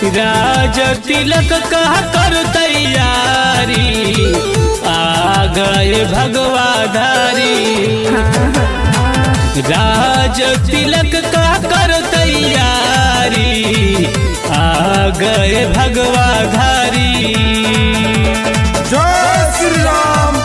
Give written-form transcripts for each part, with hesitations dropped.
राज तिलक का कर तैयारी आ गए भगवाधारी। राज तिलक का कर तैयारी आ गए भगवाधारी। जय श्री राम।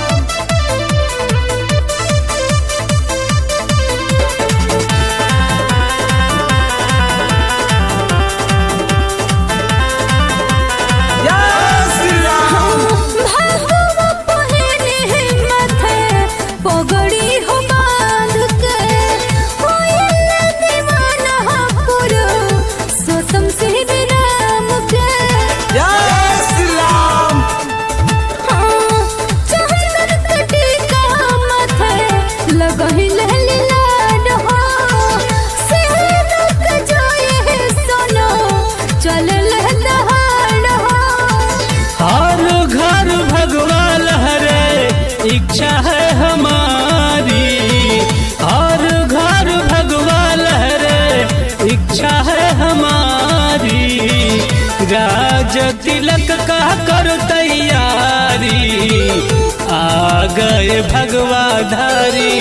इच्छा है हमारी हर घर भगवा लहरे, इच्छा है हमारी। राज तिलक का कर तैयारी आ गए भगवाधारी।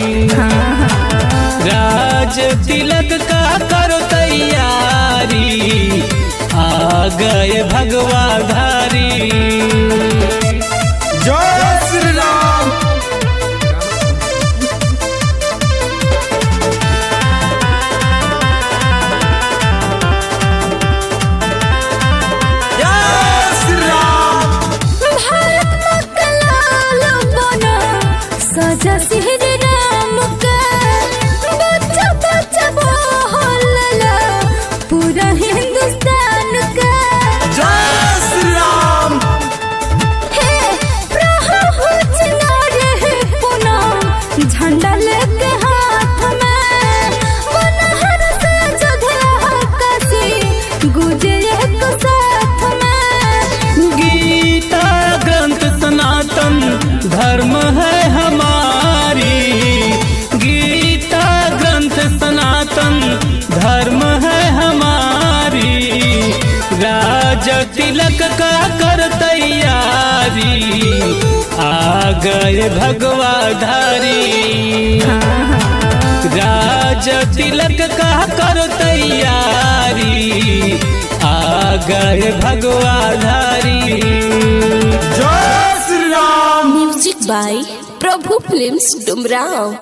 राज तिलक का कर तैयारी आ गए भगवाधारी। जय श्री राम। जय श्री राम। भारत माता लाल बना सजा श्री राम का, बच्चा बच्चा बोलला पूरा हिंदुस्तान का। जय श्री राम। झंडा लेके हाथ में बनहर से जोधे कसी गुजे एक साथ में। गीता ग्रंथ सनातन धर्म है हमारी। गीता ग्रंथ सनातन धर्म है हमारी। राज तिलक का कर तैयारी आ गए भगवाधारी। राज तिलक का कर तैयारी आ गए भगवाधारी। जय Shri Ram. Music by Prabhu films Dumraon.